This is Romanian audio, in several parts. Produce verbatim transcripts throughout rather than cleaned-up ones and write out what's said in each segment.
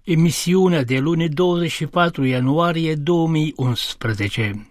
Emisiunea de luni douăzeci și patru ianuarie două mii unsprezece.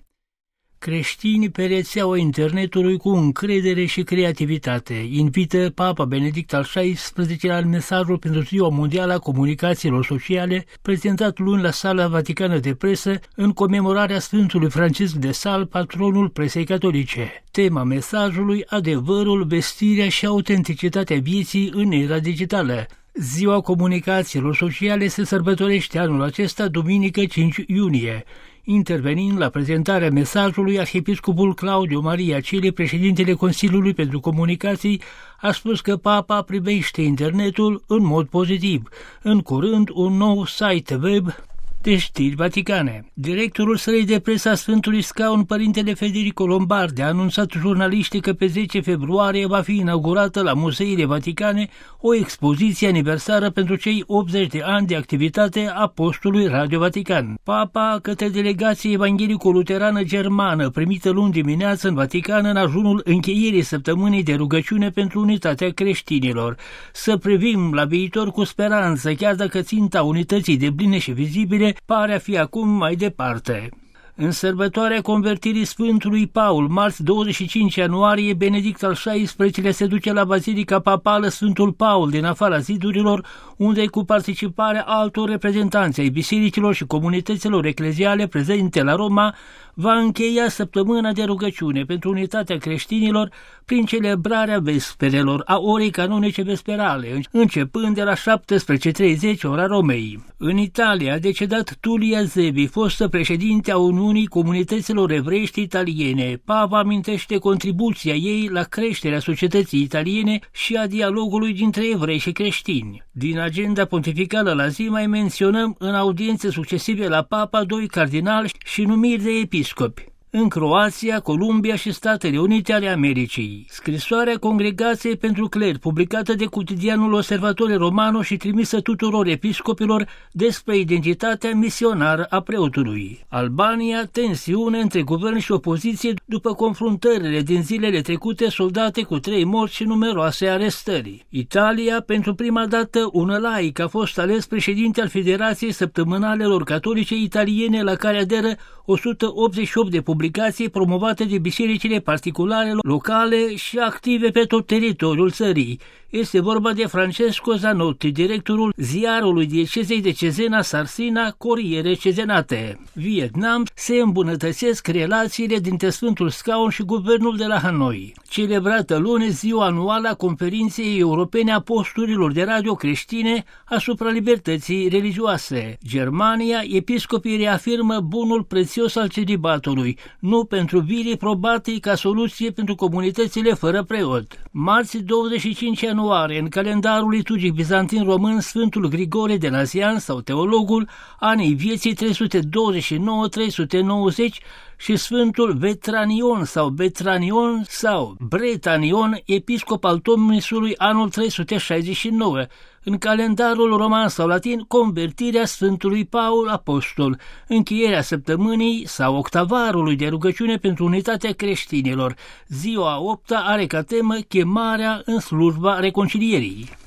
Creștini pe rețeaua internetului cu încredere și creativitate invită Papa Benedict al șaisprezecelea în mesajul pentru Ziua Mondială a Comunicațiilor Sociale, prezentat luni la Sala Vaticană de Presă în comemorarea Sfântului Francisc de Sales, patronul presei catolice. Tema mesajului: adevărul, vestirea și autenticitatea vieții în era digitală. Ziua Comunicațiilor Sociale se sărbătorește anul acesta, duminică cinci iunie. Intervenind la prezentarea mesajului, arhiepiscopul Claudiu Maria Cile, președintele Consiliului pentru Comunicații, a spus că Papa privește internetul în mod pozitiv. În curând, un nou site web de știri vaticane. Directorul sălii de presă a Sfântului Scaun, părintele Federico Lombardi, a anunțat jurnaliștii că pe zece februarie va fi inaugurată la Muzeile Vaticane o expoziție aniversară pentru cei optzeci de ani de activitate a postului Radio Vatican. Papa, către delegația evanghelico-luterană germană primită luni dimineață în Vatican în ajunul încheierii săptămânii de rugăciune pentru unitatea creștinilor. Să privim la viitor cu speranță, chiar dacă ținta unității depline și vizibile pare a fi acum mai departe. În sărbătoarea convertirii Sfântului Paul, marți douăzeci și cinci ianuarie, Benedict al șaisprezecelea se duce la Bazilica Papală Sfântul Paul din afara zidurilor, unde, cu participarea altor reprezentanți ai bisericilor și comunităților ecleziale prezente la Roma, va încheia săptămâna de rugăciune pentru unitatea creștinilor prin celebrarea vesperelor a orei canonice vesperale, începând de la șaptesprezece și treizeci ora Romei. În Italia a decedat Tulia Zevi, fostă președinte a Uniunii Comunităților Evreiești Italiene. Papa amintește contribuția ei la creșterea societății italiene și a dialogului dintre evrei și creștini. Din agenda pontificală la zi mai menționăm în audiențe succesive la Papa doi cardinali și numiri de episcopi în Croația, Columbia și Statele Unite ale Americii. Scrisoarea Congregației pentru Cler, publicată de cotidianul Osservatore Romano și trimisă tuturor episcopilor despre identitatea misionară a preotului. Albania, tensiune între guvern și opoziție după confruntările din zilele trecute soldate cu trei morți și numeroase arestări. Italia, pentru prima dată un laic a fost ales președinte al Federației Săptămânalelor Catolice Italiene, la care aderă o sută optzeci și opt de publicații promovate de bisericile particulare locale și active pe tot teritoriul țării. Este vorba de Francesco Zanotti, directorul ziarului diecezei de Cesena Sarsina, Corriere Cesenate. Vietnam, se îmbunătățesc relațiile dintre Sfântul Scaun și guvernul de la Hanoi. Celebrată luni ziua anuală a Conferinței Europene a Posturilor de Radio Creștine asupra libertății religioase. Germania, episcopii reafirmă bunul prețios al celibatului, nu pentru virii probate ca soluție pentru comunitățile fără preot. Marți douăzeci și cinci ianuarie, în calendarul liturgic bizantin român, Sfântul Grigore de Nazian sau teologul, anii vieții trei sute douăzeci și nouă trei sute nouăzeci, și Sfântul Vetranion sau Betranion sau Bretanion, episcop al Tomisului, anul trei sute șaizeci și nouă. În calendarul roman sau latin, convertirea Sfântului Paul Apostol, încheierea săptămânii sau octavarului de rugăciune pentru unitatea creștinilor. Ziua a opta are ca temă chemarea în slujba reconcilierii.